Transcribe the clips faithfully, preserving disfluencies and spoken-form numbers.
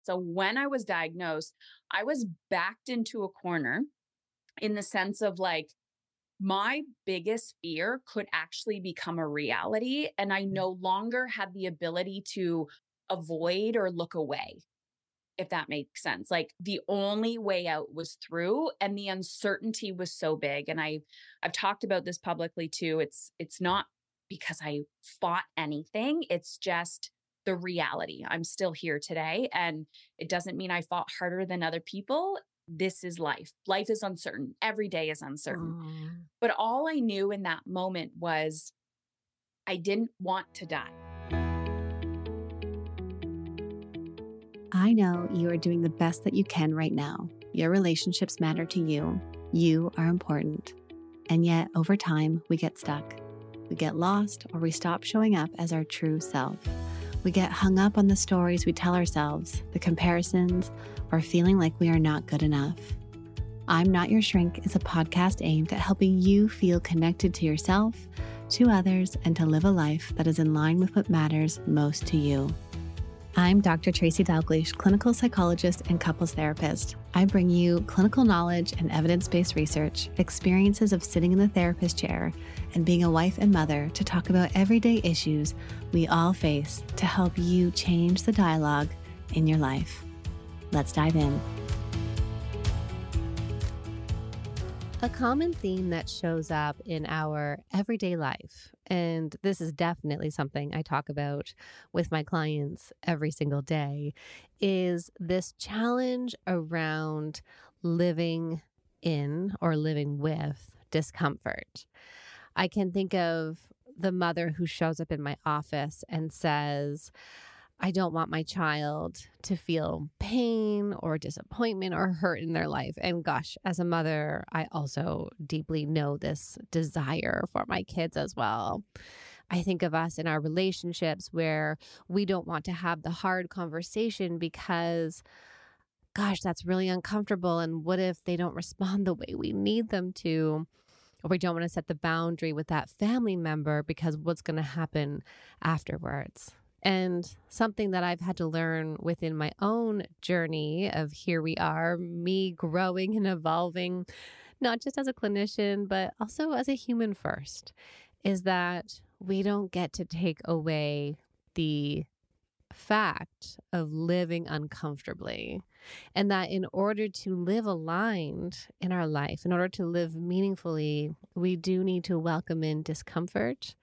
So when I was diagnosed, I was backed into a corner in the sense of like, my biggest fear could actually become a reality. And I no longer had the ability to avoid or look away, if that makes sense. Like the only way out was through, and the uncertainty was so big. And I I've talked about this publicly too. It's it's not because I fought anything. It's just the reality. I'm still here today, and it doesn't mean I fought harder than other people. This is life. Life is uncertain. Every day is uncertain. Oh. But all I knew in that moment was I didn't want to die. I know you are doing the best that you can right now. Your relationships matter to you. You are important. And yet, over time, we get stuck. We get lost, or we stop showing up as our true self. We get hung up on the stories we tell ourselves, the comparisons, or feeling like we are not good enough. I'm Not Your Shrink is a podcast aimed at helping you feel connected to yourself, to others, and to live a life that is in line with what matters most to you. I'm Doctor Tracy Dalgleish, clinical psychologist and couples therapist. I bring you clinical knowledge and evidence-based research, experiences of sitting in the therapist chair, and being a wife and mother to talk about everyday issues we all face to help you change the dialogue in your life. Let's dive in. A common theme that shows up in our everyday life, and this is definitely something I talk about with my clients every single day, is this challenge around living in or living with discomfort. I can think of the mother who shows up in my office and says, I don't want my child to feel pain or disappointment or hurt in their life. And gosh, as a mother, I also deeply know this desire for my kids as well. I think of us in our relationships where we don't want to have the hard conversation because, gosh, that's really uncomfortable. And what if they don't respond the way we need them to? Or we don't want to set the boundary with that family member because what's going to happen afterwards? And something that I've had to learn within my own journey of here we are, me growing and evolving, not just as a clinician, but also as a human first, is that we don't get to take away the fact of living uncomfortably. And that in order to live aligned in our life, in order to live meaningfully, we do need to welcome in discomfort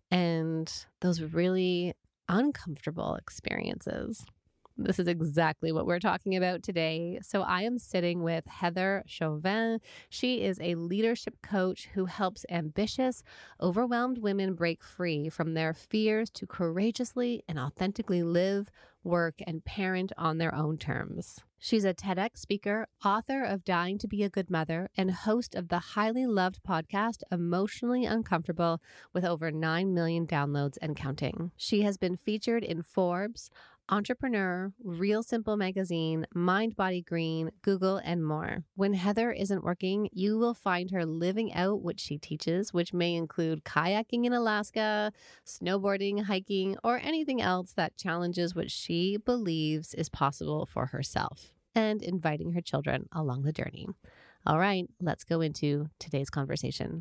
and those really uncomfortable experiences. This is exactly what we're talking about today. So I am sitting with Heather Chauvin. She is a leadership coach who helps ambitious, overwhelmed women break free from their fears to courageously and authentically live, work, and parent on their own terms. She's a TEDx speaker, author of Dying to Be a Good Mother, and host of the highly loved podcast Emotionally Uncomfortable with over nine million downloads and counting. She has been featured in Forbes, Entrepreneur, Real Simple Magazine, Mind Body Green, Google, and more. When Heather isn't working, you will find her living out what she teaches, which may include kayaking in Alaska, snowboarding, hiking, or anything else that challenges what she believes is possible for herself, and inviting her children along the journey. All right, let's go into today's conversation.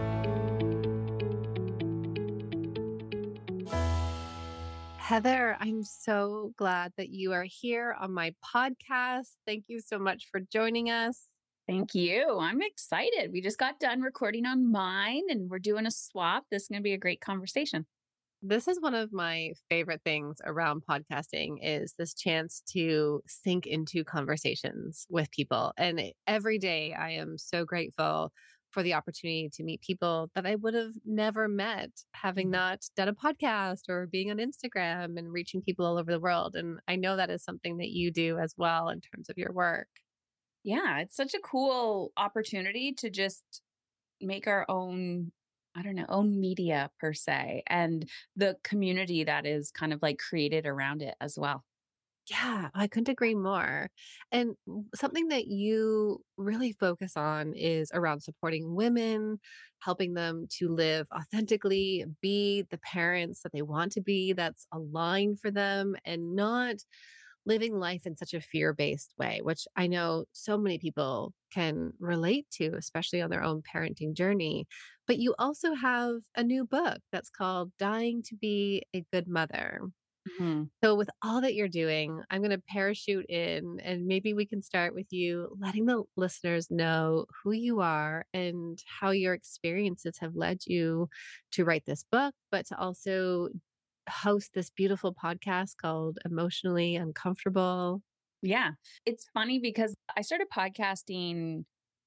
Heather, I'm so glad that you are here on my podcast. Thank you so much for joining us. Thank you. I'm excited. We just got done recording on mine and we're doing a swap. This is going to be a great conversation. This is one of my favorite things around podcasting is this chance to sink into conversations with people. And every day I am so grateful for the opportunity to meet people that I would have never met having not done a podcast or being on Instagram and reaching people all over the world. And I know that is something that you do as well in terms of your work. Yeah, it's such a cool opportunity to just make our own, I don't know, own media per se, and the community that is kind of like created around it as well. Yeah, I couldn't agree more. And something that you really focus on is around supporting women, helping them to live authentically, be the parents that they want to be, that's aligned for them, and not living life in such a fear-based way, which I know so many people can relate to, especially on their own parenting journey. But you also have a new book that's called Dying to Be a Good Mother. Mhm. So, with all that you're doing, I'm going to parachute in and maybe we can start with you letting the listeners know who you are and how your experiences have led you to write this book, but to also host this beautiful podcast called Emotionally Uncomfortable. Yeah. It's funny because I started podcasting,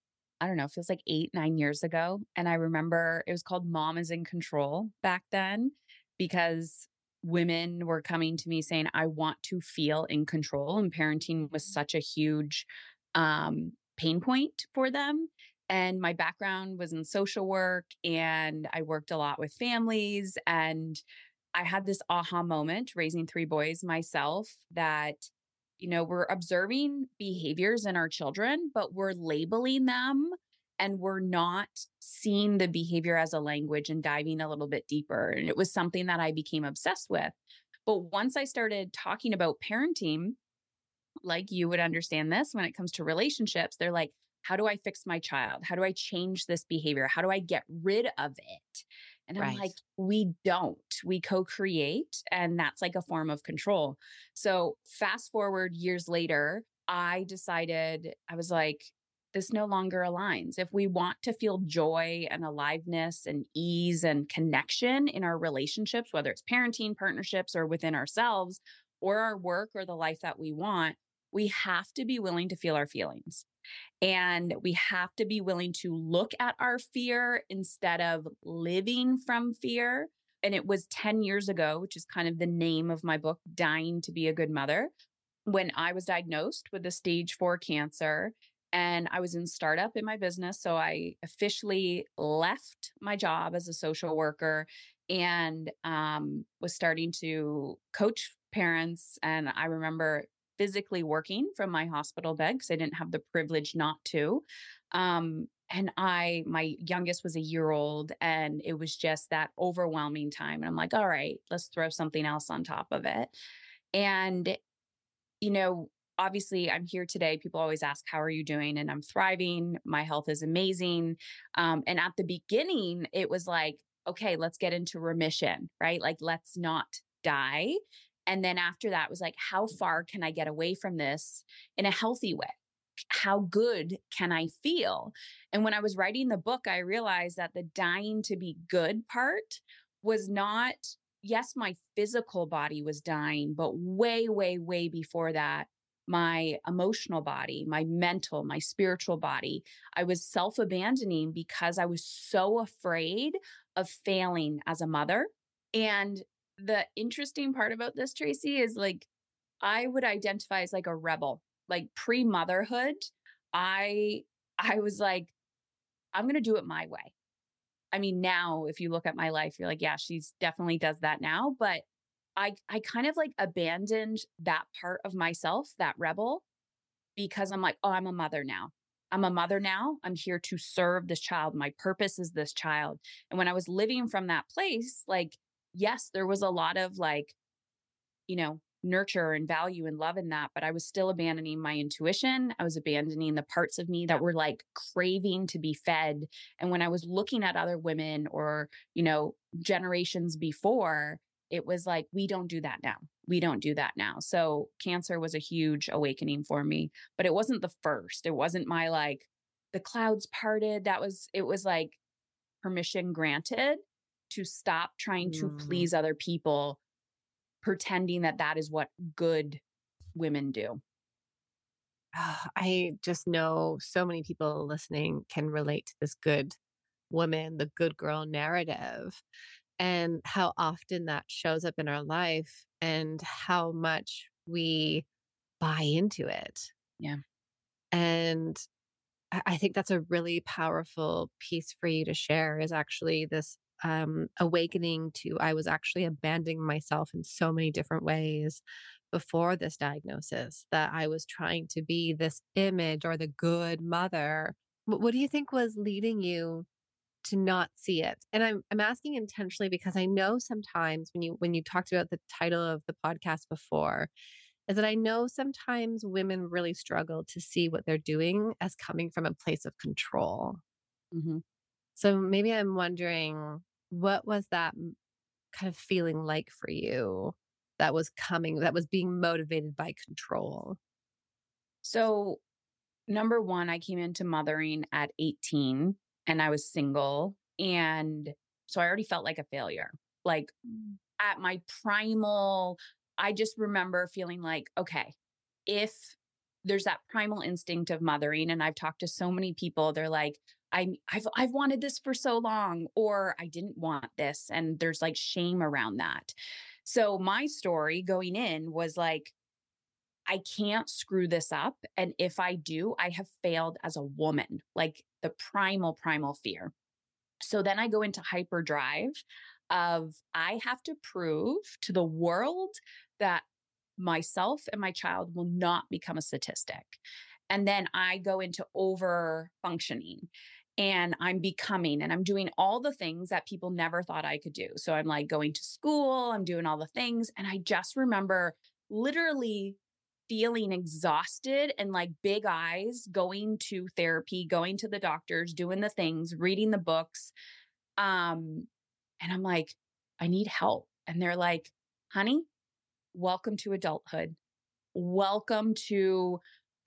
I don't know, feels like eight, nine years ago, and I remember it was called Mom is in Control back then because women were coming to me saying, "I want to feel in control," and parenting was such a huge, um, pain point for them, and my background was in social work, and I worked a lot with families, and I had this aha moment raising three boys myself that, you know, we're observing behaviors in our children, but we're labeling them and we're not seeing the behavior as a language and diving a little bit deeper. And it was something that I became obsessed with. But once I started talking about parenting, like you would understand this when it comes to relationships, they're like, how do I fix my child? How do I change this behavior? How do I get rid of it? And I'm Right. like, we don't. We co create, and that's like a form of control. So, fast forward years later, I decided, I was like, this no longer aligns. If we want to feel joy and aliveness and ease and connection in our relationships, whether it's parenting, partnerships, or within ourselves, or our work or the life that we want, we have to be willing to feel our feelings. And we have to be willing to look at our fear instead of living from fear. And it was ten years ago, which is kind of the name of my book, Dying to Be a Good Mother, when I was diagnosed with a stage four cancer. And I was in startup in my business. So I officially left my job as a social worker and um, was starting to coach parents. And I remember physically working from my hospital bed because I didn't have the privilege not to. Um, and I, my youngest was a year old, and it was just that overwhelming time. And I'm like, all right, let's throw something else on top of it. And you know, obviously I'm here today. People always ask, how are you doing? And I'm thriving. My health is amazing. Um, and at the beginning, it was like, okay, let's get into remission, right? Like, let's not die. And then after that was like, how far can I get away from this in a healthy way? How good can I feel? And when I was writing the book, I realized that the dying to be good part was not, yes, my physical body was dying, but way, way, way before that, my emotional body, my mental, my spiritual body, I was self abandoning because I was so afraid of failing as a mother. And the interesting part about this, Tracy, is like, I would identify as like a rebel. Like pre-motherhood, I I was like, I'm going to do it my way. I mean, now if you look at my life, you're like, yeah, she's definitely does that now, but I I kind of like abandoned that part of myself, that rebel, because I'm like, oh, I'm a mother now. I'm a mother now. I'm here to serve this child. My purpose is this child. And when I was living from that place, like, yes, there was a lot of like, you know, nurture and value and love in that, but I was still abandoning my intuition. I was abandoning the parts of me that were like craving to be fed. And when I was looking at other women or, you know, generations before, it was like, we don't do that now. We don't do that now. So cancer was a huge awakening for me, but it wasn't the first. It wasn't my like, the clouds parted. That was, it was like permission granted to stop trying to Mm. please other people, pretending that that is what good women do. Ah, I just know so many people listening can relate to this good woman, the good girl narrative, and how often that shows up in our life and how much we buy into it. Yeah. And I I think that's a really powerful piece for you to share is actually this um, awakening to I was actually abandoning myself in so many different ways before this diagnosis, that I was trying to be this image or the good mother. What, what do you think was leading you to not see it? And I'm I'm asking intentionally because I know sometimes when you when you talked about the title of the podcast before, is that I know sometimes women really struggle to see what they're doing as coming from a place of control. Mhm. So maybe I'm wondering, what was that m- kind of feeling like for you that was coming, that was being motivated by control? So, number one, I came into mothering at eighteen and I was single. And so I already felt like a failure. Like Mm. at my primal, I just remember feeling like, okay, if there's that primal instinct of mothering, and I've talked to so many people, they're like, I, I've I've wanted this for so long, or I didn't want this, and there's like shame around that. So my story going in was like, I can't screw this up, and if I do, I have failed as a woman, like the primal, primal fear. So then I go into hyperdrive of I have to prove to the world that myself and my child will not become a statistic. And then I go into over functioning and I'm becoming and I'm doing all the things that people never thought I could do. So I'm like going to school, I'm doing all the things. And I just remember literally feeling exhausted and like big eyes, going to therapy, going to the doctors, doing the things, reading the books. Um, and I'm like, I need help. And they're like, honey, welcome to adulthood. Welcome to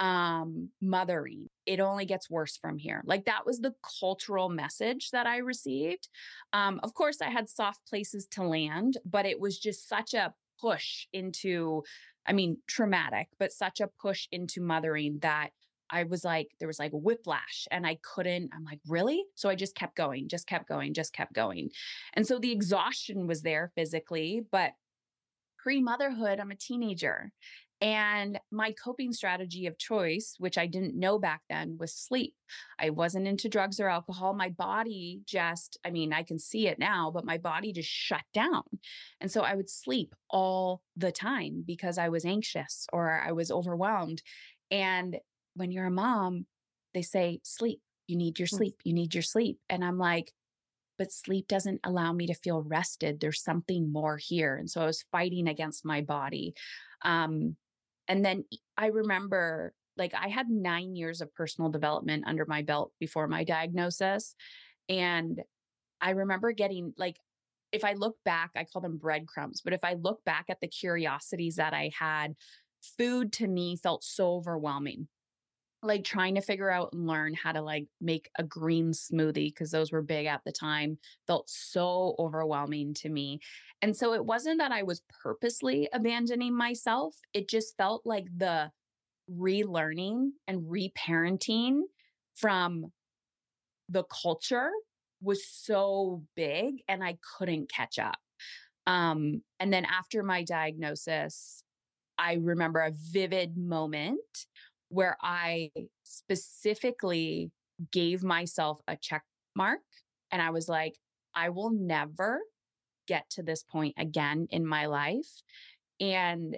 um mothering. It only gets worse from here. Like that was the cultural message that I received. Um, of course, I had soft places to land, but it was just such a push into, I mean, traumatic, but such a push into mothering that I was like, there was like whiplash and I couldn't, I'm like, really? So I just kept going, just kept going, just kept going. And so the exhaustion was there physically, but pre motherhood, I'm a teenager. And my coping strategy of choice, which I didn't know back then, was sleep. I wasn't into drugs or alcohol. My body just, I mean, I can see it now, but my body just shut down. And so I would sleep all the time because I was anxious or I was overwhelmed. And when you're a mom, they say, sleep, you need your Mm. sleep, you need your sleep. And I'm like, but sleep doesn't allow me to feel rested. There's something more here. And so I was fighting against my body. Um, and then e- I remember like I had nine years of personal development under my belt before my diagnosis. And I remember getting like, if I look back, I call them breadcrumbs, but if I look back at the curiosities that I had, food to me felt so overwhelming, like trying to figure out and learn how to like make a green smoothie because those were big at the time felt so overwhelming to me. And so it wasn't that I was purposely abandoning myself. It just felt like the relearning and reparenting from the culture was so big and I couldn't catch up. Um, and then after my diagnosis, I remember a vivid moment where I specifically gave myself a check mark and I was like, I will never get to this point again in my life. And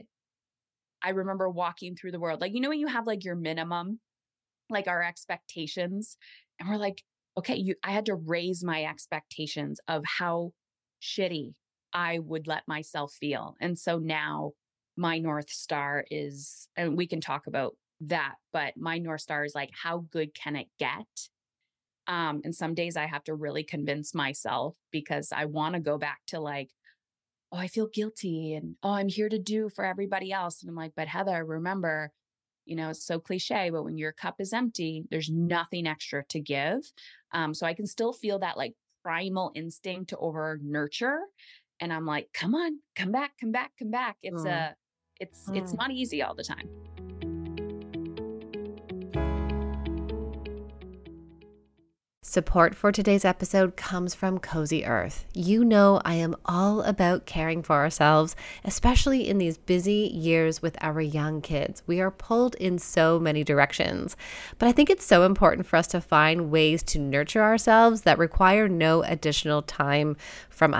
I remember walking through the world. Like, you know, when you have like your minimum, like our expectations, and we're like, okay, you I had to raise my expectations of how shitty I would let myself feel. And so now my North Star is, and we can talk about that, but my North Star is like, how good can it get? Um, and some days I have to really convince myself because I want to go back to like, oh, I feel guilty and oh, I'm here to do for everybody else. And I'm like, but Heather, remember, you know, it's so cliche, but when your cup is empty, there's nothing extra to give. Um, so I can still feel that like primal instinct to over nurture. And I'm like, come on, come back, come back, come back. It's Mm. a, it's, it's Mm. not easy all the time. Support for today's episode comes from Cozy Earth. You know, I am all about caring for ourselves, especially in these busy years with our young kids. We are pulled in so many directions, but I think it's so important for us to find ways to nurture ourselves that require no additional time from us.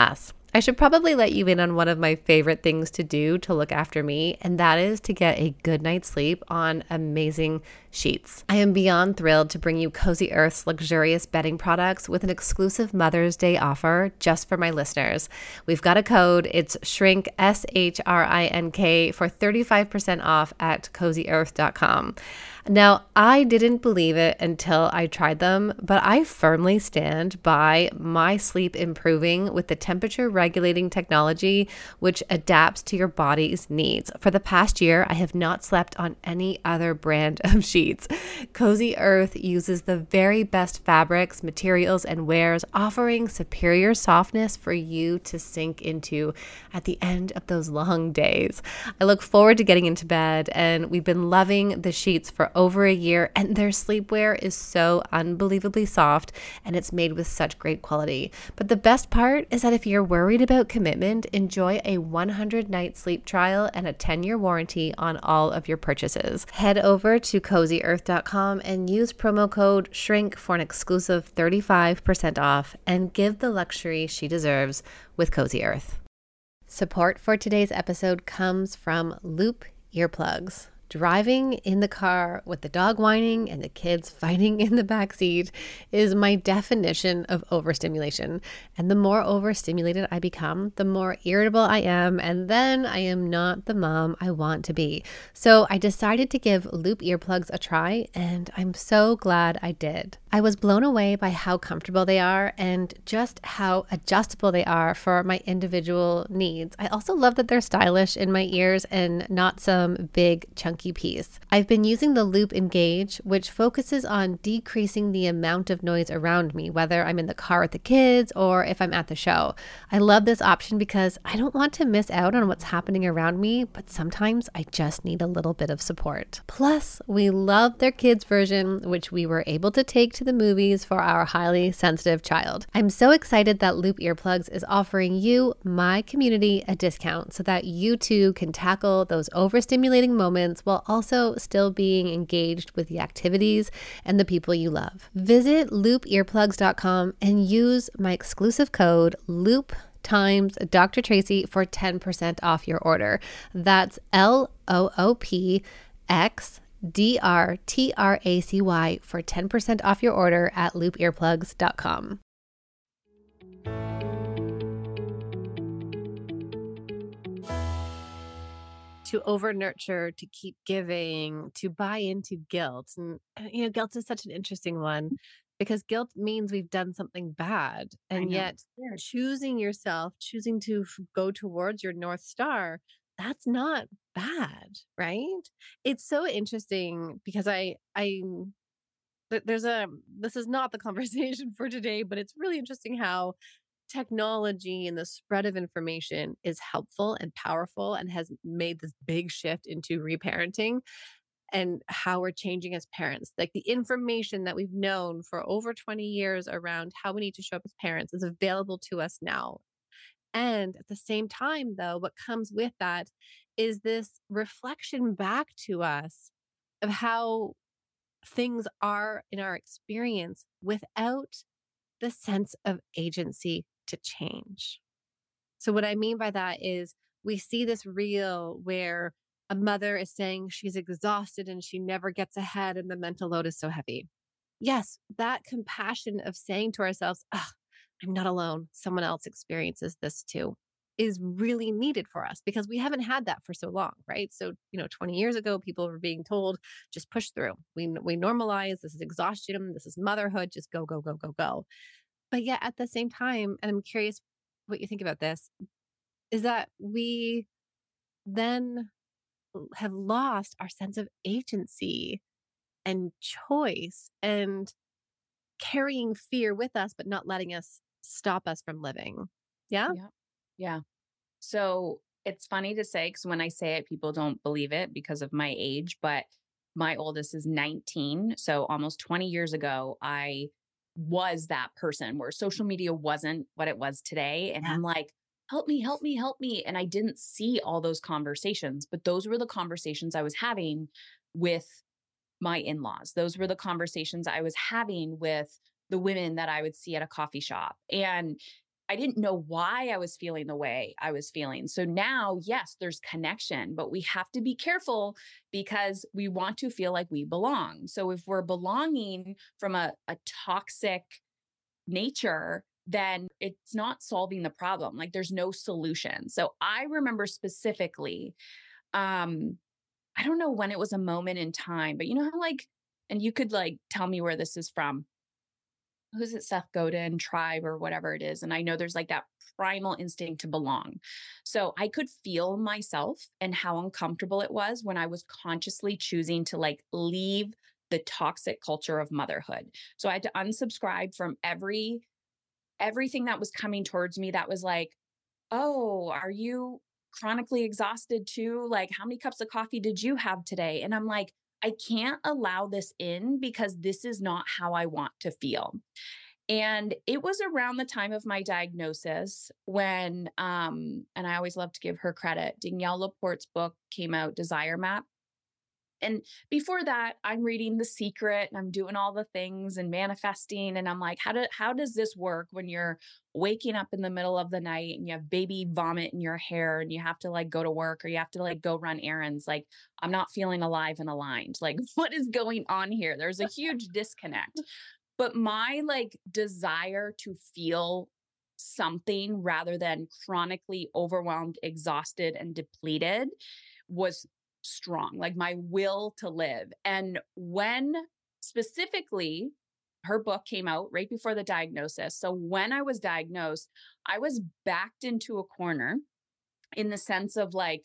I should probably let you in on one of my favorite things to do to look after me, and that is to get a good night's sleep on amazing sheets. I am beyond thrilled to bring you Cozy Earth's luxurious bedding products with an exclusive Mother's Day offer just for my listeners. We've got a code. It's SHRINK, S H R I N K, for thirty-five percent off at cozy earth dot com. Now, I didn't believe it until I tried them, but I firmly stand by my sleep improving with the temperature regulating technology, which adapts to your body's needs. For the past year, I have not slept on any other brand of sheets. Cozy Earth uses the very best fabrics, materials, and wears, offering superior softness for you to sink into at the end of those long days. I look forward to getting into bed, and we've been loving the sheets for over a year, and their sleepwear is so unbelievably soft, and it's made with such great quality. But the best part is that if you're worried about commitment, enjoy a one hundred night sleep trial and a ten year warranty on all of your purchases. Head over to cozy earth dot com and use promo code SHRINK for an exclusive thirty-five percent off, and give the luxury she deserves with Cozy Earth. Support for today's episode comes from Loop Earplugs. Driving in the car with the dog whining and the kids fighting in the backseat is my definition of overstimulation. And the more overstimulated I become, the more irritable I am, and then I am not the mom I want to be. So I decided to give Loop earplugs a try, and I'm so glad I did. I was blown away by how comfortable they are and just how adjustable they are for my individual needs. I also love that they're stylish in my ears and not some big chunky piece. I've been using the Loop Engage, which focuses on decreasing the amount of noise around me, whether I'm in the car with the kids or if I'm at the show. I love this option because I don't want to miss out on what's happening around me, but sometimes I just need a little bit of support. Plus, we love their kids version, which we were able to take to the movies for our highly sensitive child. I'm so excited that Loop Earplugs is offering you, my community, a discount so that you too can tackle those overstimulating moments while also still being engaged with the activities and the people you love. Visit loop earplugs dot com and use my exclusive code LOOP times Doctor Tracy for ten percent off your order. That's L O O P X D R T R A C Y for ten percent off your order at loop earplugs dot com. To over nurture, to keep giving, to buy into guilt. And, you know, guilt is such an interesting one because guilt means we've done something bad. And yet choosing yourself, choosing to f- go towards your North Star, that's not bad, right? It's so interesting because I, I, th- there's a, this is not the conversation for today, but it's really interesting how technology and the spread of information is helpful and powerful and has made this big shift into reparenting and how we're changing as parents. Like the information that we've known for over twenty years around how we need to show up as parents is available to us now. And at the same time, though, what comes with that is this reflection back to us of how things are in our experience without the sense of agency to change. So, what I mean by that is we see this reel where a mother is saying she's exhausted and she never gets ahead and the mental load is so heavy. Yes, that compassion of saying to ourselves, oh, I'm not alone. Someone else experiences this too is really needed for us because we haven't had that for so long, right? So, you know, twenty years ago, people were being told, just push through. We, we normalize this is exhaustion. This is motherhood. Just go, go, go, go, go. But yet at the same time, and I'm curious what you think about this, is that we then have lost our sense of agency and choice and carrying fear with us, but not letting us stop us from living. Yeah. Yeah. Yeah. So it's funny to say because when I say it, people don't believe it because of my age, but my oldest is nineteen. So almost twenty years ago, I was that person where social media wasn't what it was today. And Yeah. I'm like, help me, help me, help me. And I didn't see all those conversations, but those were the conversations I was having with my in laws. Those were the conversations I was having with the women that I would see at a coffee shop. And I didn't know why I was feeling the way I was feeling. So now, yes, there's connection, but we have to be careful because we want to feel like we belong. So if we're belonging from a, a toxic nature, then it's not solving the problem. Like there's no solution. So I remember specifically, um, I don't know when it was a moment in time, but you know how like, and you could like tell me where this is from. Who's it, Seth Godin, Tribe or whatever it is. And I know there's like that primal instinct to belong. So I could feel myself and how uncomfortable it was when I was consciously choosing to like leave the toxic culture of motherhood. So I had to unsubscribe from every everything that was coming towards me that was like, oh, are you chronically exhausted too? Like, how many cups of coffee did you have today? And I'm like, I can't allow this in because this is not how I want to feel. And it was around the time of my diagnosis when, um, and I always love to give her credit, Danielle Laporte's book came out, Desire Map. And before that, I'm reading The Secret and I'm doing all the things and manifesting. And I'm like, how do how does this work when you're waking up in the middle of the night and you have baby vomit in your hair and you have to like go to work or you have to like go run errands? Like, I'm not feeling alive and aligned. Like, what is going on here? There's a huge disconnect. But my like desire to feel something rather than chronically overwhelmed, exhausted, and depleted was strong, like my will to live. And when specifically her book came out right before the diagnosis. So when I was diagnosed, I was backed into a corner in the sense of like,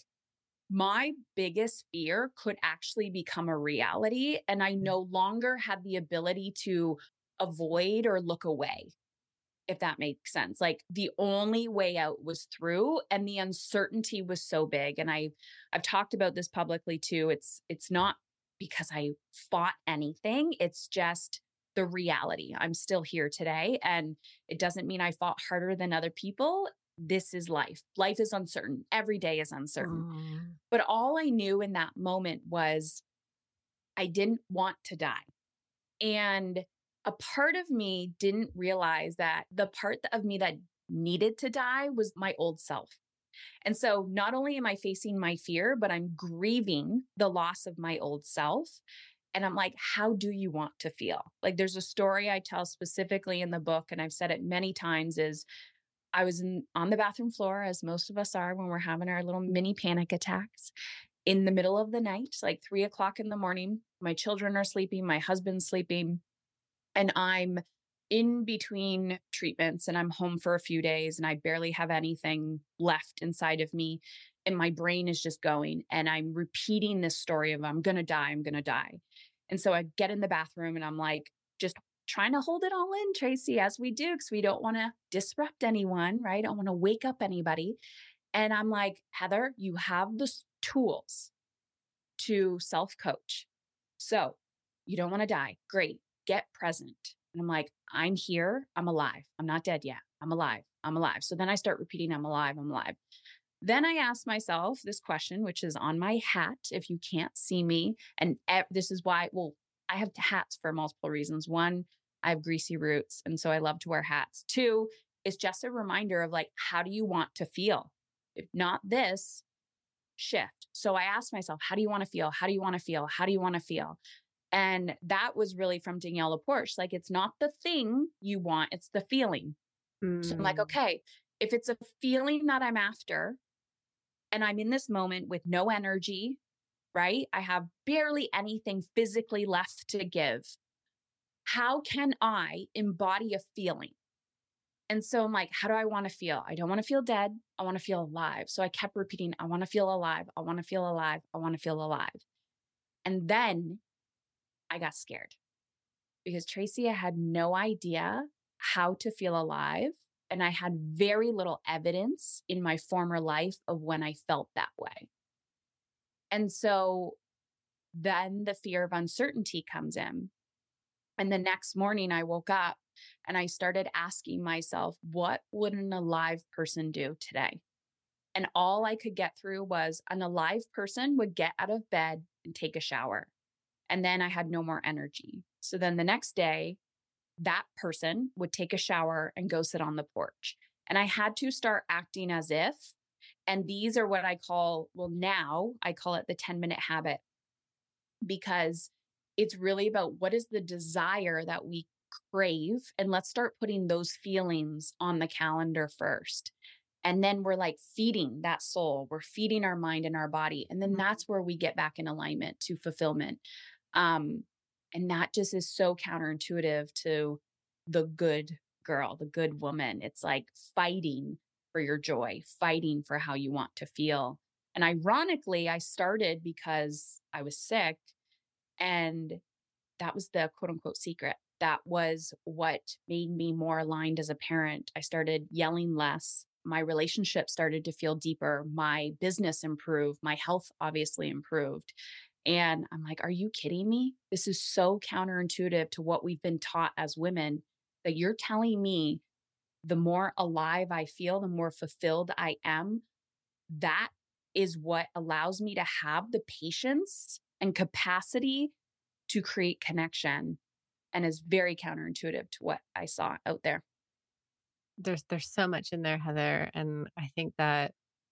my biggest fear could actually become a reality. And I no longer had the ability to avoid or look away, if that makes sense. Like the only way out was through, and the uncertainty was so big. And I I've talked about this publicly too. It's it's not because I fought anything. It's just the reality. I'm still here today, and it doesn't mean I fought harder than other people. This is life. Life is uncertain. Every day is uncertain. Oh. But all I knew in that moment was I didn't want to die. And a part of me didn't realize that the part of me that needed to die was my old self. And so not only am I facing my fear, but I'm grieving the loss of my old self. And I'm like, how do you want to feel? Like there's a story I tell specifically in the book, and I've said it many times, is I was in, on the bathroom floor, as most of us are when we're having our little mini panic attacks in the middle of the night, like three o'clock in the morning. My children are sleeping, my husband's sleeping, and I'm in between treatments and I'm home for a few days and I barely have anything left inside of me. And my brain is just going and I'm repeating this story of I'm going to die, I'm going to die. And so I get in the bathroom and I'm like, just trying to hold it all in, Tracy, as we do, because we don't want to disrupt anyone, right? I don't want to wake up anybody. And I'm like, Heather, you have the tools to self coach. So you don't want to die. Great. Get present. And I'm like, I'm here. I'm alive. I'm not dead yet. I'm alive. I'm alive. So then I start repeating, I'm alive. I'm alive. Then I ask myself this question, which is on my hat. If you can't see me, and e- this is why, well, I have hats for multiple reasons. One, I have greasy roots. And so I love to wear hats. Two, it's just a reminder of like, how do you want to feel? If not this, shift. So I asked myself, how do you want to feel? How do you want to feel? How do you want to feel? And that was really from Danielle Laporte. Like, it's not the thing you want, it's the feeling. So I'm like, Mm. okay, if it's a feeling that I'm after and I'm in this moment with no energy, right? I have barely anything physically left to give. How can I embody a feeling? And so I'm like, how do I want to feel? I don't want to feel dead. I want to feel alive. So I kept repeating, I want to feel alive. I want to feel alive. I want to feel alive. And then I got scared because Tracy, I had no idea how to feel alive. And I had very little evidence in my former life of when I felt that way. And so then the fear of uncertainty comes in. And the next morning I woke up and I started asking myself, what would an alive person do today? And all I could get through was an alive person would get out of bed and take a shower. And then I had no more energy. So then the next day, that person would take a shower and go sit on the porch. And I had to start acting as if. And these are what I call, well, now I call it the ten minute habit, because it's really about what is the desire that we crave. And let's start putting those feelings on the calendar first. And then we're like feeding that soul, we're feeding our mind and our body. And then that's where we get back in alignment to fulfillment. Um, and that just is so counterintuitive to the good girl, the good woman. It's like fighting for your joy, fighting for how you want to feel. And ironically, I started because I was sick, and that was the quote unquote secret. That was what made me more aligned as a parent. I started yelling less. My relationship started to feel deeper. My business improved. My health obviously improved. And I'm like, are you kidding me? This is so counterintuitive to what we've been taught as women, that you're telling me the more alive I feel, the more fulfilled I am. That is what allows me to have the patience and capacity to create connection, and is very counterintuitive to what I saw out there. There's there's so much in there, Heather, and I think that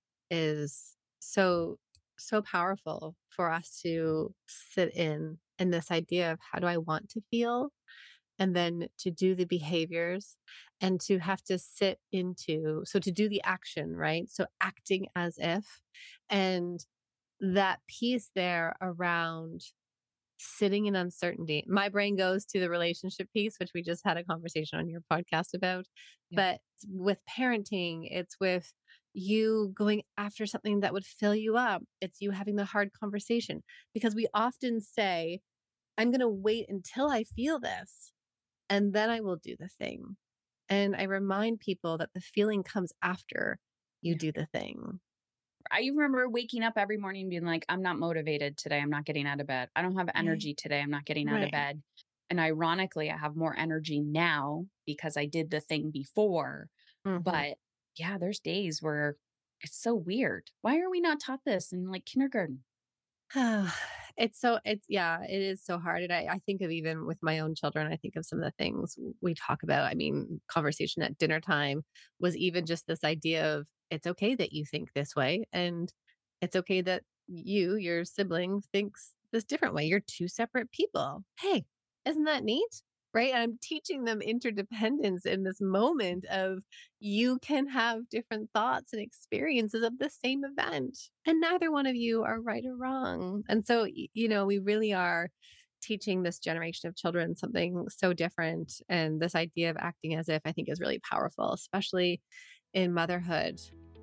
is so so powerful for us to sit in in this idea of how do I want to feel, and then to do the behaviors, and to have to sit into, so to do the action, right? So acting as if, and that piece there around sitting in uncertainty. My brain goes to the relationship piece, which we just had a conversation on your podcast about. Yeah. But with parenting, it's with you going after something that would fill you up. It's you having the hard conversation, because we often say, I'm going to wait until I feel this and then I will do the thing. And I remind people that the feeling comes after you Yeah. do the thing. I remember waking up every morning being like, I'm not motivated today. I'm not getting out of bed. I don't have Right. energy today. I'm not getting out of Right. bed. And ironically, I have more energy now because I did the thing before. Mhm. But yeah, there's days where it's so weird. Why are we not taught this in like kindergarten? It's so it's yeah, it is so hard. And I, I think of, even with my own children, I think of some of the things we talk about. I mean, conversation at dinner time was even just this idea of it's okay that you think this way. And it's okay that you, your sibling, thinks this different way. You're two separate people. Hey, isn't that neat? Right. And I'm teaching them interdependence in this moment of, you can have different thoughts and experiences of the same event, and neither one of you are right or wrong. And so, y- you know, we really are teaching this generation of children something so different. And this idea of acting as if, I think, is really powerful, especially in motherhood.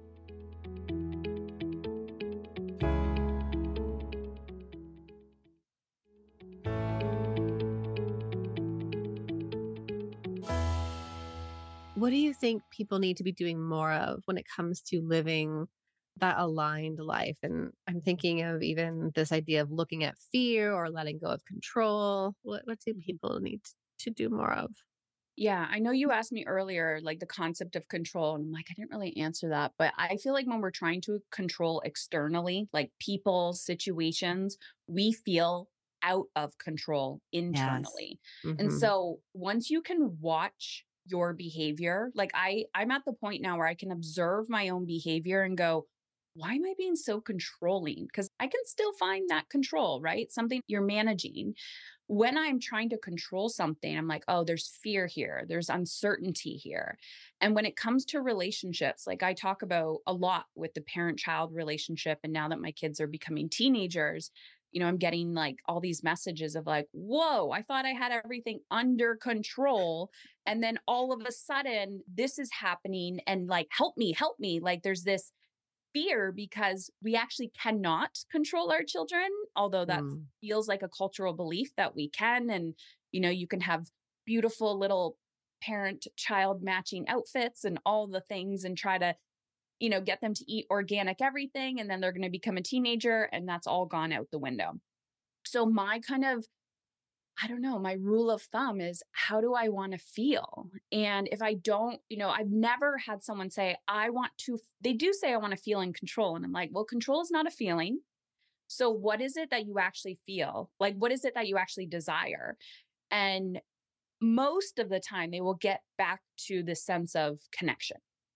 What do you think people need to be doing more of when it comes to living that aligned life? And I'm thinking of even this idea of looking at fear or letting go of control. What what do Mhm. people need to do more of? Yeah, I know you asked me earlier, like the concept of control. And I'm like, I didn't really answer that. But I feel like when we're trying to control externally, like people, situations, we feel out of control Yes. internally. And Mhm. so once you can watch your behavior, like I, I'm at the point now where I can observe my own behavior and go, why am I being so controlling? Because I can still find that control, right? Something you're managing. When I'm trying to control something, I'm like, oh, there's fear here, there's uncertainty here. And when it comes to relationships, like I talk about a lot with the parent child relationship. And now that my kids are becoming teenagers, you know, I'm getting like all these messages of like, whoa, I thought I had everything under control. And then all of a sudden, this is happening. And like, help me, help me. Like, there's this fear because we actually cannot control our children, although that Mm. feels like a cultural belief that we can. And, you know, you can have beautiful little parent child matching outfits and all the things and try to, you know, get them to eat organic everything. And then they're going to become a teenager and that's all gone out the window. So, my kind of I don't know, my rule of thumb is how do I want to feel? And if I don't, you know, I've never had someone say, I want to, f-" they do say, I want to feel in control. And I'm like, well, control is not a feeling. So what is it that you actually feel? Like, what is it that you actually desire? And most of the time, they will get back to the sense of connection.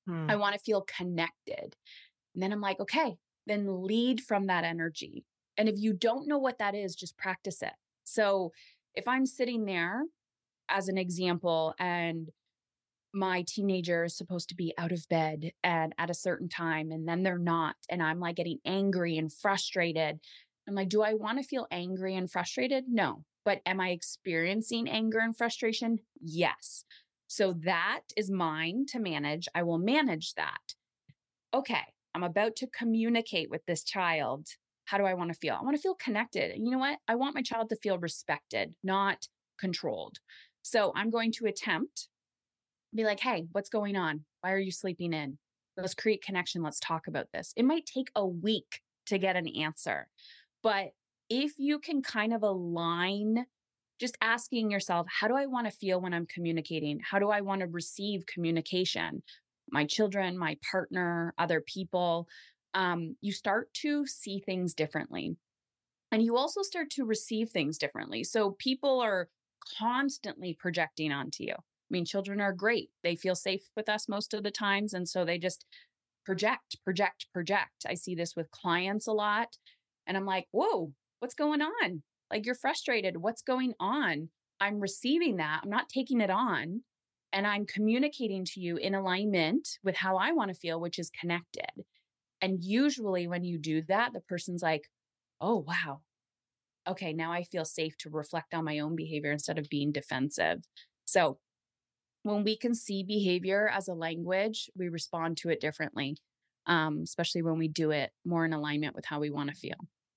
Hmm. I want to feel connected. And then I'm like, okay, then lead from that energy. And if you don't know what that is, just practice it. So if I'm sitting there as an example and my teenager is supposed to be out of bed and at a certain time, and then they're not, and I'm like getting angry and frustrated. I'm like, do I want to feel angry and frustrated? No. But am I experiencing anger and frustration? Yes. So that is mine to manage. I will manage that. Okay, I'm about to communicate with this child. How do I want to feel? I want to feel connected. And you know what? I want my child to feel respected, not controlled. So I'm going to attempt, be like, hey, what's going on? Why are you sleeping in? Let's create connection. Let's talk about this. It might take a week to get an answer, but if you can kind of align, just asking yourself, how do I want to feel when I'm communicating? How do I want to receive communication? My children, my partner, other people. Um, you start to see things differently. And you also start to receive things differently. So people are constantly projecting onto you. I mean, children are great. They feel safe with us most of the times. And so they just project, project, project. I see this with clients a lot. And I'm like, whoa, what's going on? Like, you're frustrated. What's going on? I'm receiving that. I'm not taking it on. And I'm communicating to you in alignment with how I want to feel, which is connected. And usually when you do that, the person's like, oh, wow. Okay, now I feel safe to reflect on my own behavior instead of being defensive. So when we can see behavior as a language, we respond to it differently, um, especially when we do it more in alignment with how we want to feel.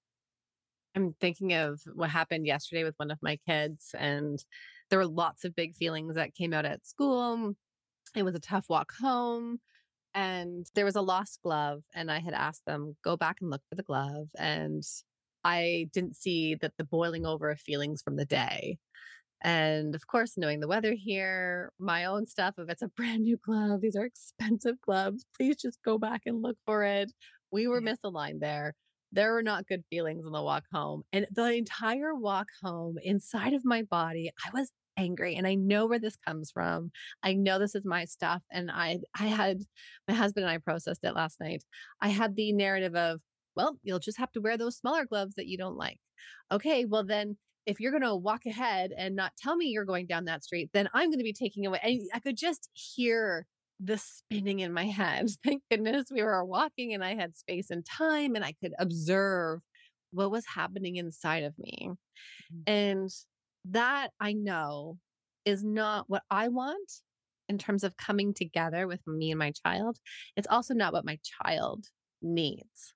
I'm thinking of what happened yesterday with one of my kids, and there were lots of big feelings that came out at school. It was a tough walk home, and there was a lost glove. And I had asked them, go back and look for the glove. And I didn't see that the boiling over of feelings from the day. And of course, knowing the weather here, my own stuff, if it's a brand new glove, these are expensive gloves. Please just go back and look for it. We were Yeah. misaligned there. There were not good feelings on the walk home. And the entire walk home, inside of my body, I was angry. And I know where this comes from. I know this is my stuff. And I I had my husband and I processed it last night. I had the narrative of, well, you'll just have to wear those smaller gloves that you don't like. Okay, well then if you're going to walk ahead and not tell me you're going down that street, then I'm going to be taking away. And I could just hear the spinning in my head. Thank goodness we were walking and I had space and time and I could observe what was happening inside of me. Mhm. And that I know is not what I want in terms of coming together with me and my child. It's also not what my child needs.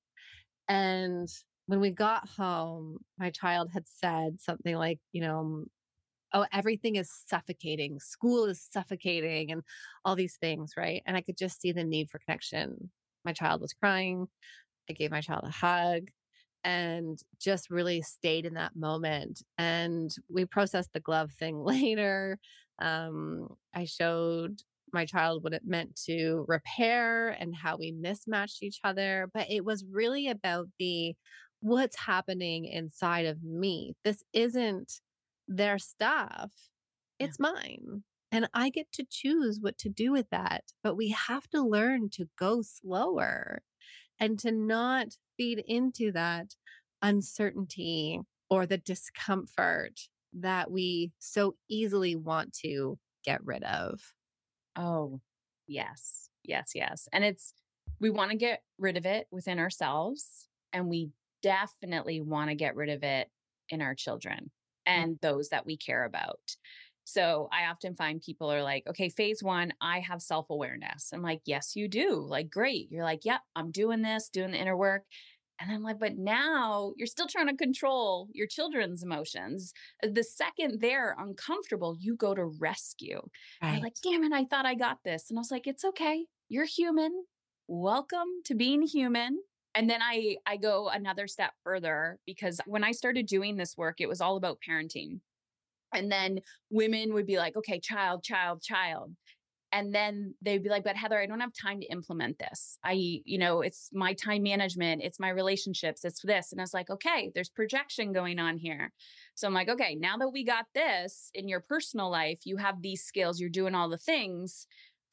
And when we got home, my child had said something like, you know, oh, everything is suffocating. School is suffocating and all these things, right? And I could just see the need for connection. My child was crying. I gave my child a hug and just really stayed in that moment. And we processed the glove thing later. Um, I showed my child what it meant to repair and how we mismatched each other. But it was really about the what's happening inside of me. This isn't their stuff, Yeah. it's mine. And I get to choose what to do with that. But we have to learn to go slower and to not feed into that uncertainty or the discomfort that we so easily want to get rid of. Oh, yes. Yes, yes. And it's, we want to get rid of it within ourselves. And we definitely want to get rid of it in our children and those that we care about. So I often find people are like, okay, phase one, I have self awareness. I'm like, yes, you do. Like, great. You're like, yep, I'm doing this, doing the inner work. And I'm like, but now you're still trying to control your children's emotions. The second they're uncomfortable, you go to rescue. They're like, Right. damn it, I thought I got this. And I was like, it's okay. You're human. Welcome to being human. And then I I go another step further because when I started doing this work, it was all about parenting. And then women would be like, okay, child, child, child. And then they'd be like, but Heather, I don't have time to implement this. I, you know, it's my time management, it's my relationships, it's this. And I was like, okay, there's projection going on here. So I'm like, okay, now that we got this in your personal life, you have these skills, you're doing all the things.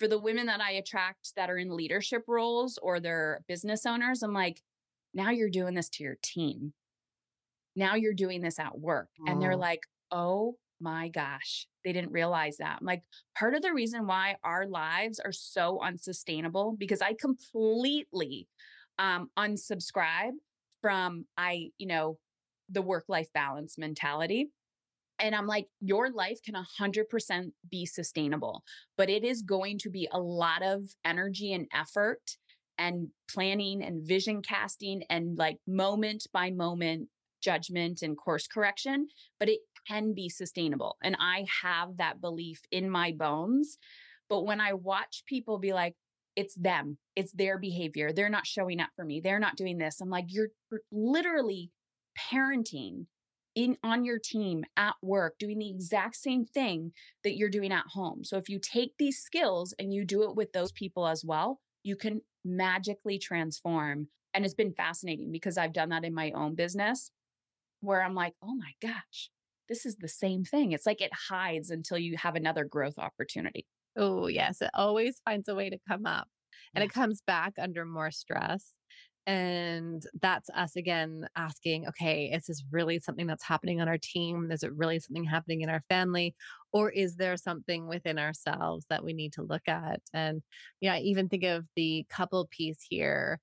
for the women that I attract that are in leadership roles or they're business owners, I'm like, now you're doing this to your team. Now you're doing this at work. And they're Mm. like, oh my gosh, they didn't realize that. I'm like, part of the reason why our lives are so unsustainable, because I completely um, unsubscribe from I, you know, the work life balance mentality. And I'm like, your life can one hundred percent be sustainable, but it is going to be a lot of energy and effort and planning and vision casting and like moment by moment judgment and course correction, but it can be sustainable. And I have that belief in my bones. But when I watch people be like, it's them, it's their behavior, they're not showing up for me, they're not doing this. I'm like, you're literally parenting in on your team at work doing the exact same thing that you're doing at home. So if you take these skills and you do it with those people as well, you can magically transform. And it's been fascinating because I've done that in my own business where I'm like, "Oh my gosh, this is the same thing." It's like it hides until you have another growth opportunity. Oh, yes, it always finds a way to come up, and Yeah. it comes back under more stress, and that's us again asking, "Okay, is this really something that's happening on our team? Is it really something happening in our family? Or is there something within ourselves that we need to look at?" And, yeah, I even think of the couple piece here.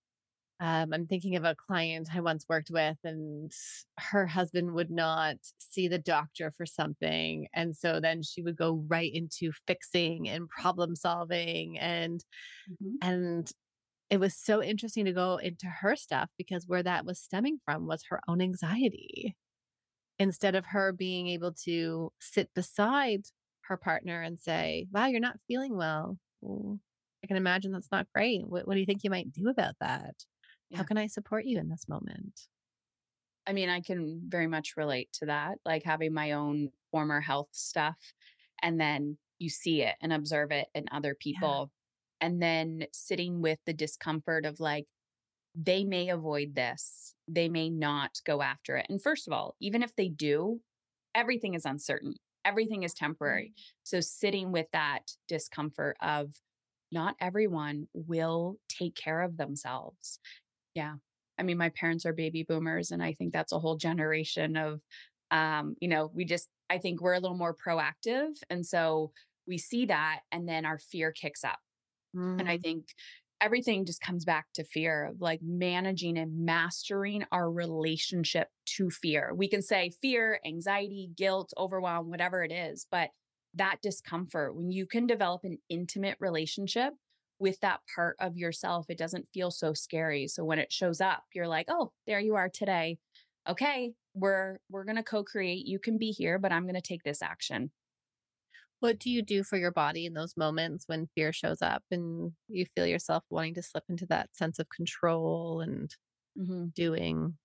Um, I'm thinking of a client I once worked with, and her husband would not see the doctor for something. And so then she would go right into fixing and problem solving. And Mhm. and it was so interesting to go into her stuff because where that was stemming from was her own anxiety. Instead of her being able to sit beside her partner and say, "Wow, you're not feeling well. Well, I can imagine that's not great. What, what do you think you might do about that? How Yeah. can I support you in this moment?" I mean, I can very much relate to that, like having my own former health stuff, and then you see it and observe it in other Yeah. people, and then sitting with the discomfort of like, they may avoid this, they may not go after it. And first of all, even if they do, everything is uncertain, everything is temporary. Mm. So sitting with that discomfort of not everyone will take care of themselves. Yeah. I mean, my parents are baby boomers, and I think that's a whole generation of, um, you know, we just, I think we're a little more proactive. And so we see that, and then our fear kicks up. And I Mm. think everything just comes back to fear of like managing and mastering our relationship to fear. We can say fear, anxiety, guilt, overwhelm, whatever it is, but that discomfort, when you can develop an intimate relationship with that part of yourself, it doesn't feel so scary. So when it shows up, you're like, "Oh, there you are today. Okay, we're we're going to co-create. You can be here, but I'm going to take this action." What do you do for your body in those moments when fear shows up and you feel yourself wanting to slip into that sense of control and Mhm. doing?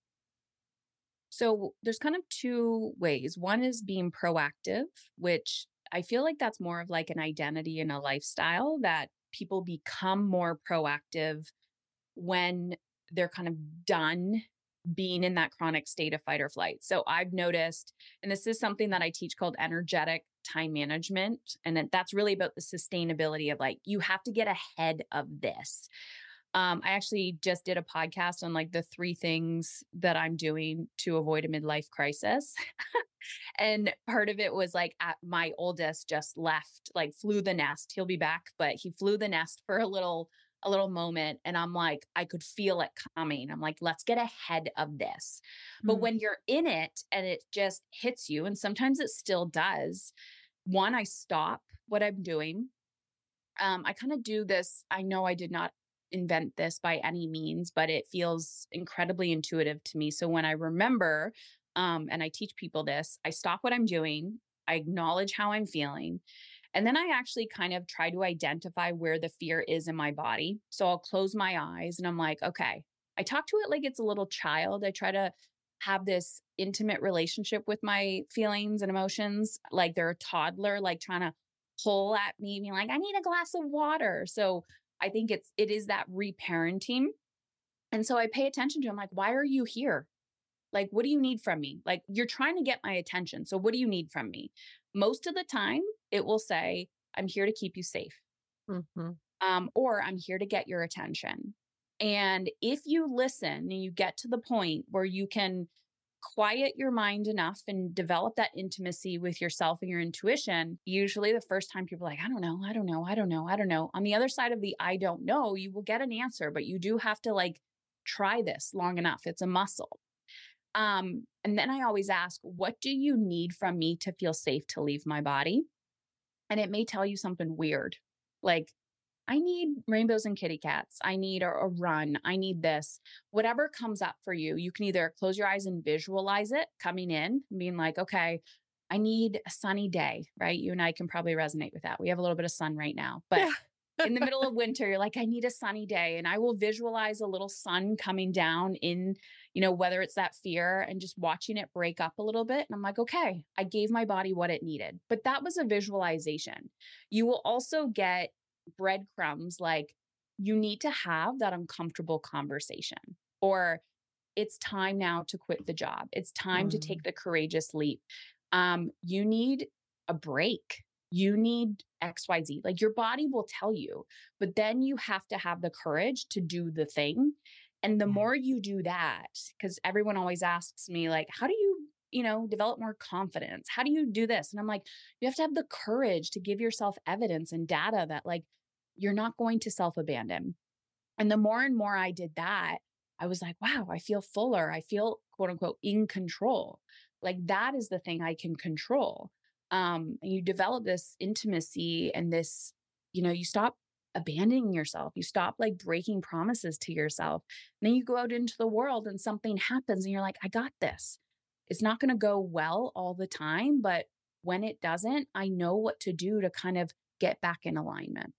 So there's kind of two ways. One is being proactive, which I feel like that's more of like an identity and a lifestyle that people become more proactive when they're kind of done being in that chronic state of fight or flight. So I've noticed, and this is something that I teach called energetic time management. And then that's really about the sustainability of like, you have to get ahead of this. Um, I actually just did a podcast on like the three things that I'm doing to avoid a midlife crisis. And part of it was like at my oldest just left, like flew the nest. He'll be back, but he flew the nest for a little a little moment, and I'm like I could feel it coming. I'm like, let's get ahead of this. But Mm. when you're in it and it just hits you, and sometimes it still does, one, I stop what I'm doing. Um, I kind of do this. I know I did not invent this by any means, but it feels incredibly intuitive to me. So when I remember, um, and I teach people this, I stop what I'm doing, I acknowledge how I'm feeling, and then I actually kind of try to identify where the fear is in my body. So I'll close my eyes and I'm like, okay, I talk to it like it's a little child. I try to have this intimate relationship with my feelings and emotions like they're a toddler, like trying to pull at me, being like, I need a glass of water. So I think it's it is that reparenting. And so I pay attention to, I'm like, why are you here? Like, what do you need from me? Like, you're trying to get my attention. So what do you need from me? Most of the time, it will say, I'm here to keep you safe. Mhm. Um, or I'm here to get your attention. And if you listen and you get to the point where you can quiet your mind enough and develop that intimacy with yourself and your intuition, usually the first time people are like, I don't know, I don't know, I don't know, I don't know. On the other side of the I don't know, you will get an answer, but you do have to like try this long enough. It's a muscle. Um, and then I always ask, what do you need from me to feel safe to leave my body? And it may tell you something weird. Like, I need rainbows and kitty cats. I need a, a run. I need this. Whatever comes up for you, you can either close your eyes and visualize it coming in, being like, okay, I need a sunny day, right? You and I can probably resonate with that. We have a little bit of sun right now, but Yeah. in the middle of winter, you're like, I need a sunny day. And I will visualize a little sun coming down in, you know, whether it's that fear and just watching it break up a little bit. And I'm like, okay, I gave my body what it needed. But that was a visualization. You will also get breadcrumbs like you need to have that uncomfortable conversation, or it's time now to quit the job. It's time to take Mm. the courageous leap. Um, you need a break. You need X Y Z. Like your body will tell you, but then you have to have the courage to do the thing. And the Yeah. more you do that, because everyone always asks me, like, how do you, you know, develop more confidence? How do you do this? And I'm like, you have to have the courage to give yourself evidence and data that, like, you're not going to self abandon. And the more and more I did that, I was like, wow, I feel fuller. I feel quote unquote in control. Like that is the thing I can control. Um, and you develop this intimacy and this, you know, you stop abandoning yourself. You stop like breaking promises to yourself. And then you go out into the world and something happens and you're like, I got this. It's not going to go well all the time, but when it doesn't, I know what to do to kind of get back in alignment.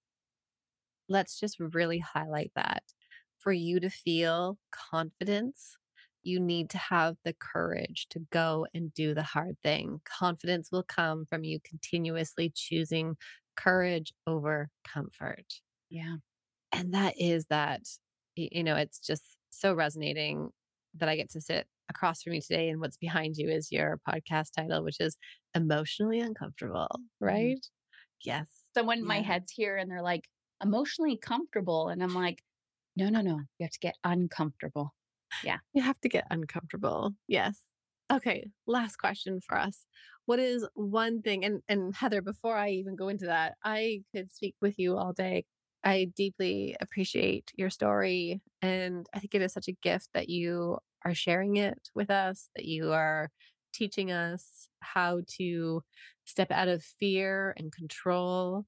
Let's just really highlight that. For you to feel confidence, you need to have the courage to go and do the hard thing. Confidence will come from you continuously choosing courage over comfort. Yeah. And that is that, y- you know, it's just so resonating that I get to sit across from you today. And what's behind you is your podcast title, which is Emotionally Uncomfortable, Mhm. right? Yes. So when my Yeah. head's here and they're like, emotionally comfortable, and I'm like, no, no, no, you have to get uncomfortable. Yeah. You have to get uncomfortable. Yes. Okay, last question for us. What is one thing, and and Heather, before I even go into that, I could speak with you all day. I deeply appreciate your story, and I think it is such a gift that you are sharing it with us, that you are teaching us how to step out of fear and control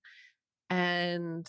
and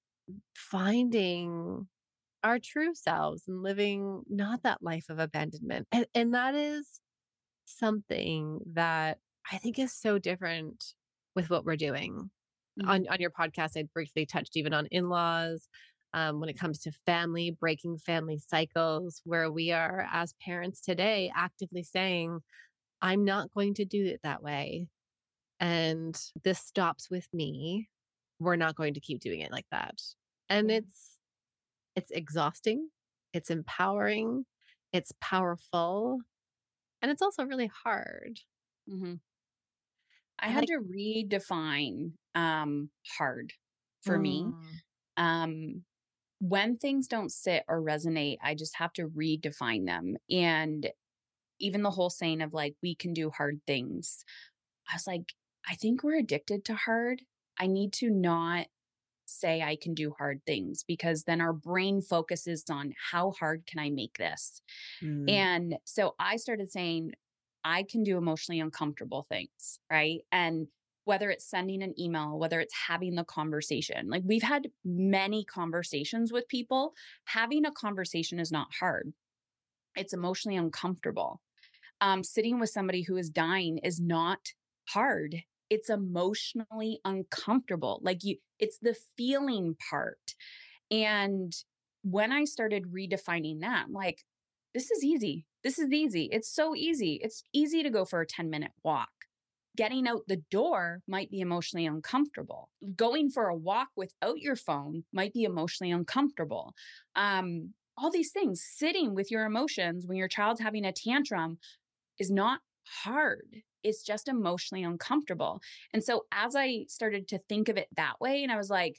finding our true selves and living not that life of abandonment. And and that is something that I think is so different with what we're doing. Mhm. On on your podcast, I briefly touched even on in-laws, um, when it comes to family, breaking family cycles, where we are as parents today actively saying, I'm not going to do it that way. And this stops with me. We're not going to keep doing it like that. And Yeah. it's it's exhausting, it's empowering, it's powerful, and it's also really hard. Mhm. I And had I to redefine um, hard for me. mm, Um, when things don't sit or resonate, I just have to redefine them. And even the whole saying of like, we can do hard things. I was like, I think we're addicted to hard. I need to not say I can do hard things because then our brain focuses on how hard can I make this? mm, And so I started saying, I can do emotionally uncomfortable things, right? And whether it's sending an email, whether it's having the conversation, like we've had many conversations with people. Having a conversation is not hard, it's emotionally uncomfortable. Um, sitting with somebody who is dying is not hard. It's emotionally uncomfortable. Like you, it's the feeling part. And when I started redefining that, I'm like, this is easy. This is easy. It's so easy. It's easy to go for a ten minute walk. Getting out the door might be emotionally uncomfortable. Going for a walk without your phone might be emotionally uncomfortable. Um, all these things, sitting with your emotions when your child's having a tantrum is not hard. It's just emotionally uncomfortable. And so as I started to think of it that way, and I was like,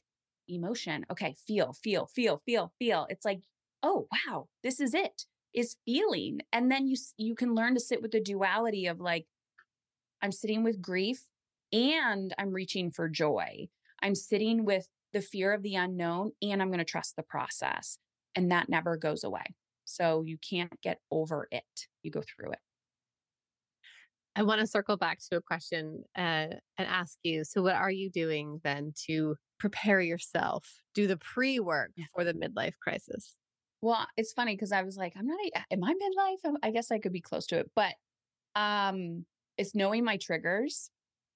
emotion. Okay, feel, feel, feel, feel, feel. It's like, oh wow, this is it. Is feeling. And then you you can learn to sit with the duality of like, I'm sitting with grief and I'm reaching for joy. I'm sitting with the fear of the unknown and I'm going to trust the process. And that never goes away. So you can't get over it. You go through it. I want to circle back to a question uh, and ask you. So, what are you doing then to prepare yourself, do the pre work Yeah. for the midlife crisis? Well, it's funny because I was like, I'm not, a- am I midlife? Um, I guess I could be close to it, but um, it's knowing my triggers.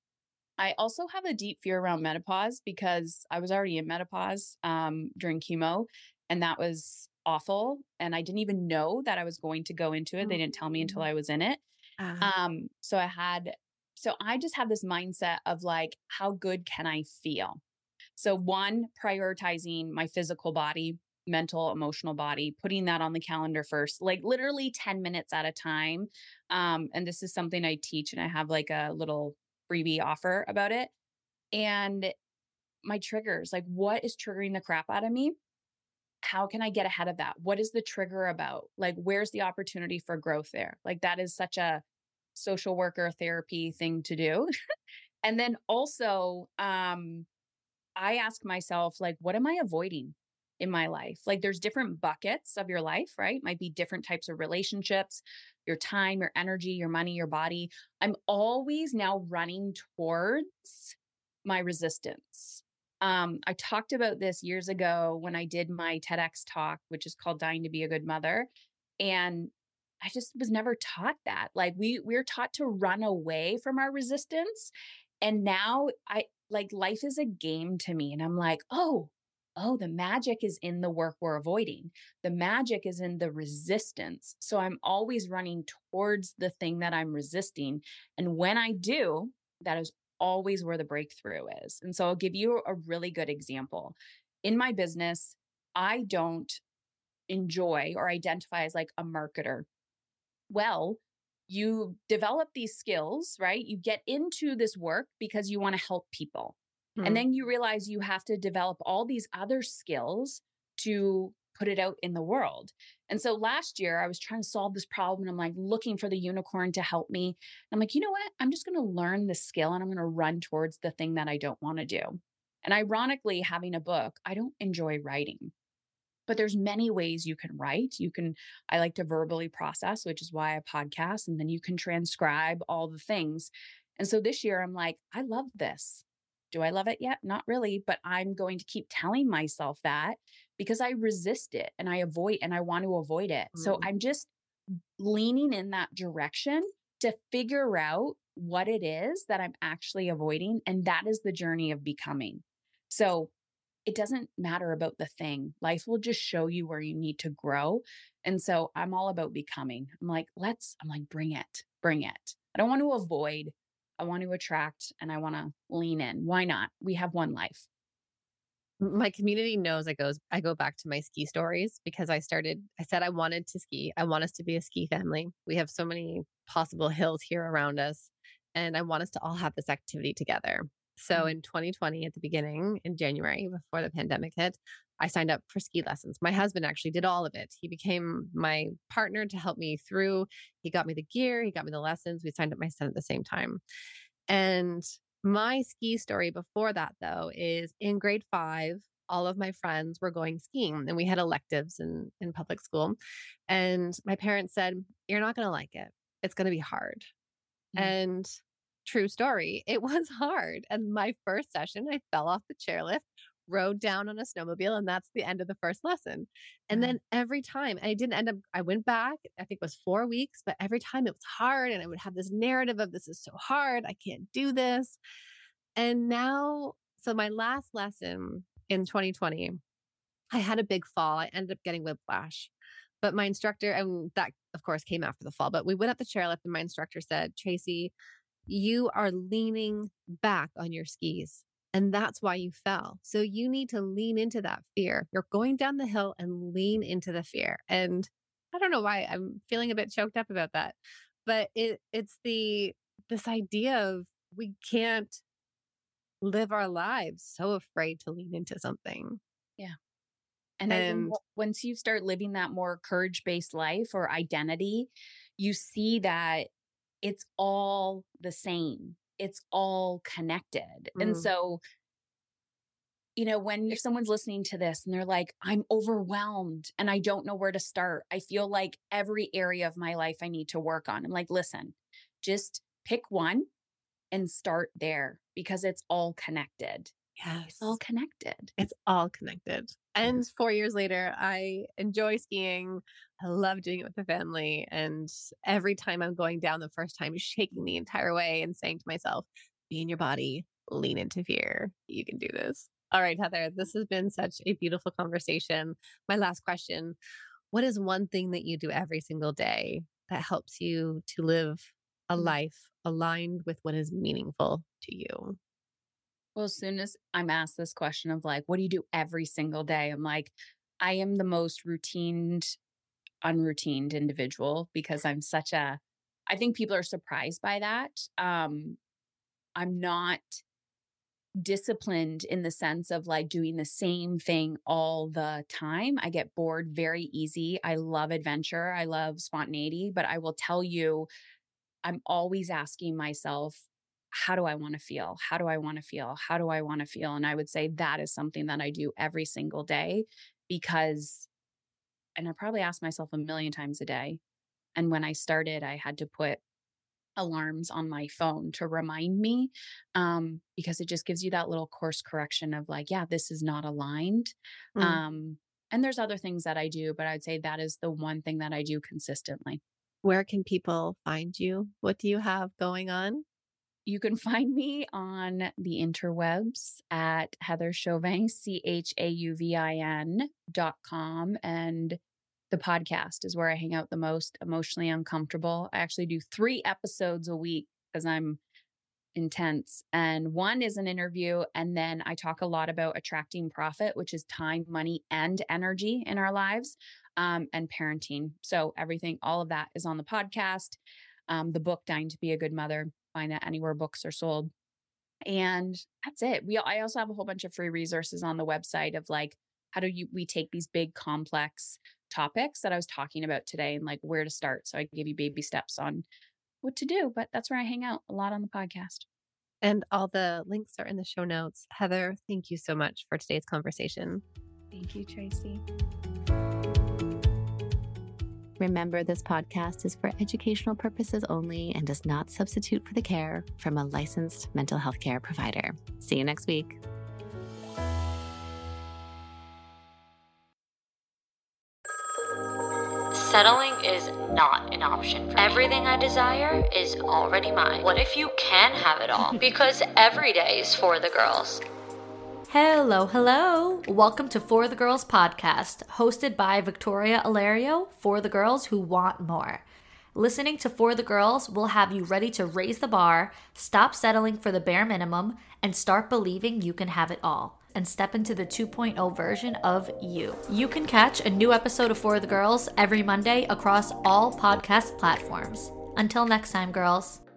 I also have a deep fear around menopause because I was already in menopause um, during chemo, and that was awful. And I didn't even know that I was going to go into it. They didn't tell me until Mm. I was in it. Ah, Um, so I had, so I just have this mindset of like, how good can I feel? So, one, prioritizing my physical body, mental, emotional body, putting that on the calendar first, like literally ten minutes at a time. Um, and this is something I teach, and I have like a little freebie offer about it. And my triggers, like what is triggering the crap out of me? How can I get ahead of that? What is the trigger about? Like, where's the opportunity for growth there? Like, that is such a social worker therapy thing to do. And then also, um, I ask myself, like, what am I avoiding in my life? Like, there's different buckets of your life, right? Might be different types of relationships, your time, your energy, your money, your body. I'm always now running towards my resistance. Um, I talked about this years ago when I did my TEDx talk, which is called Dying to Be a Good Mother. And I just was never taught that. Like we we're taught to run away from our resistance. And now I like life is a game to me. And I'm like, oh, oh, the magic is in the work we're avoiding. The magic is in the resistance. So I'm always running towards the thing that I'm resisting. And when I do, that is always where the breakthrough is. And so I'll give you a really good example. In my business, I don't enjoy or identify as like a marketer. Well, you develop these skills, right? You get into this work because you want to help people. And hmm. then you realize you have to develop all these other skills to put it out in the world. And so last year I was trying to solve this problem and I'm like looking for the unicorn to help me. I'm like, you know what? I'm just going to learn the skill and I'm going to run towards the thing that I don't want to do. And ironically, having a book, I don't enjoy writing, but there's many ways you can write. You can, I like to verbally process, which is why I podcast, and then you can transcribe all the things. And so this year I'm like, I love this. Do I love it yet? Not really, but I'm going to keep telling myself that because I resist it and I avoid and I want to avoid it. So Mm. I'm just leaning in that direction to figure out what it is that I'm actually avoiding. And that is the journey of becoming. So it doesn't matter about the thing. Life will just show you where you need to grow. And so I'm all about becoming. I'm like, let's, I'm like, bring it, bring it. I don't want to avoid. I want to attract and I want to lean in. Why not? We have one life. My community knows I goes I go back to my ski stories because I started I said I wanted to ski. I want us to be a ski family. We have so many possible hills here around us and I want us to all have this activity together. So Mm. in twenty twenty at the beginning in January before the pandemic hit, I signed up for ski lessons. My husband actually did all of it. He became my partner to help me through. He got me the gear, he got me the lessons. We signed up my son at the same time. And my ski story before that, though, is in grade five, all of my friends were going skiing and we had electives in, in public school. And my parents said, you're not going to like it. It's going to be hard. Mm. And true story, it was hard. And my first session, I fell off the chairlift, rode down on a snowmobile, and that's the end of the first lesson. And Wow. then every time, I didn't end up, I went back, I think it was four weeks, but every time it was hard. And I would have this narrative of this is so hard. I can't do this. And now, so my last lesson in twenty twenty, I had a big fall. I ended up getting whiplash. But my instructor, and that of course came after the fall, but we went up the chairlift and my instructor said, Tracy, you are leaning back on your skis. And that's why you fell. So you need to lean into that fear. You're going down the hill and lean into the fear. And I don't know why I'm feeling a bit choked up about that. But it it's the this idea of we can't live our lives so afraid to lean into something. Yeah. And I think And w- once you start living that more courage-based life or identity, you see that it's all the same. It's all connected. And mm, so, you know, when if someone's listening to this and they're like, I'm overwhelmed and I don't know where to start. I feel like every area of my life I need to work on. I'm like, listen, just pick one and start there because it's all connected. It's all yes, connected. it's all connected. And four years later, I enjoy skiing. I love doing it with the family. And every time I'm going down the first time, shaking the entire way and saying to myself, be in your body, lean into fear. You can do this. All right, Heather, this has been such a beautiful conversation. My last question: what is one thing that you do every single day that helps you to live a Mm. life aligned with what is meaningful to you? Well, as soon as I'm asked this question of like, what do you do every single day? I'm like, I am the most routined, unroutined individual because I'm such a, I think people are surprised by that. Um, I'm not disciplined in the sense of like doing the same thing all the time. I get bored very easy. I love adventure. I love spontaneity, but I will tell you, I'm always asking myself, how do I want to feel? How do I want to feel? How do I want to feel? And I would say that is something that I do every single day because, and I probably ask myself a million times a day. And when I started, I had to put alarms on my phone to remind me um, because it just gives you that little course correction of like, yeah, this is not aligned. Mm. Um, and there's other things that I do, but I'd say that is the one thing that I do consistently. Where can people find you? What do you have going on? You can find me on the interwebs at Heather Chauvin, C H A U V I N dot com. And the podcast is where I hang out the most, Emotionally Uncomfortable. I actually do three episodes a week because I'm intense. And one is an interview. And then I talk a lot about attracting profit, which is time, money, and energy in our lives, um, and parenting. So everything, all of that is on the podcast. Um, the book, Dying to Be a Good Mother, find that anywhere books are sold. And that's it. We I also have a whole bunch of free resources on the website of like, how do you we take these big complex topics that I was talking about today and like where to start. So I give you baby steps on what to do, but that's where I hang out a lot on the podcast. And all the links are in the show notes. Heather, thank you so much for today's conversation. Thank you, Tracy. Remember, this podcast is for educational purposes only and does not substitute for the care from a licensed mental health care provider. See you next week. Settling is not an option for me. Everything I desire is already mine. What if you can have it all? Because every day is for the girls. Hello, hello. Welcome to For the Girls podcast, hosted by Victoria Alario for the girls who want more. Listening to For the Girls will have you ready to raise the bar, stop settling for the bare minimum, and start believing you can have it all and step into the two point oh version of you. You can catch a new episode of For the Girls every Monday across all podcast platforms. Until next time, girls.